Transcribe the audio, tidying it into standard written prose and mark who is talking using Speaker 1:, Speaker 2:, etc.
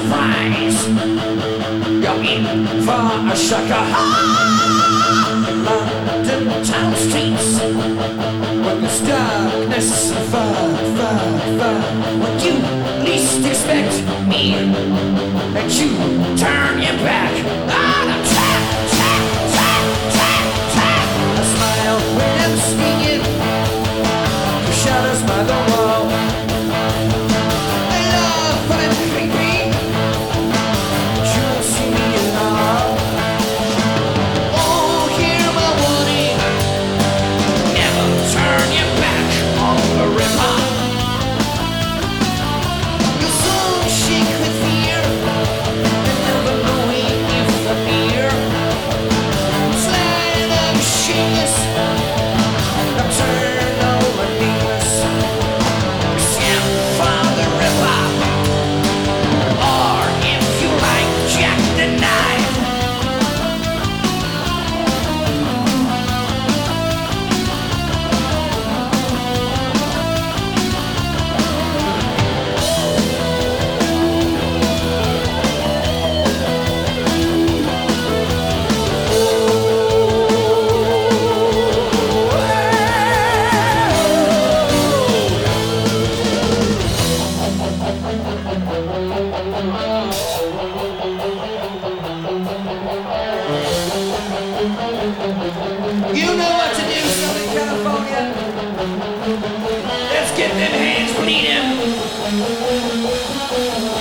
Speaker 1: surprise. You're in for a sucker. London town streets, when there's darkness and far. When you least expect me, and you turn your back. On a tap. I smile when I'm speaking. The shadows by the wall. I love when I'm creepy. You don't see me at all. Oh, hear my warning. Never turn your back on the ripper. Your soul shake with fear, and never knowing if I'm near. Slide up shameless. I'm turned over needless. Skim from the river, or if you like, Jack the Knife. You know what to do, Southern California. Let's get them hands bleeding.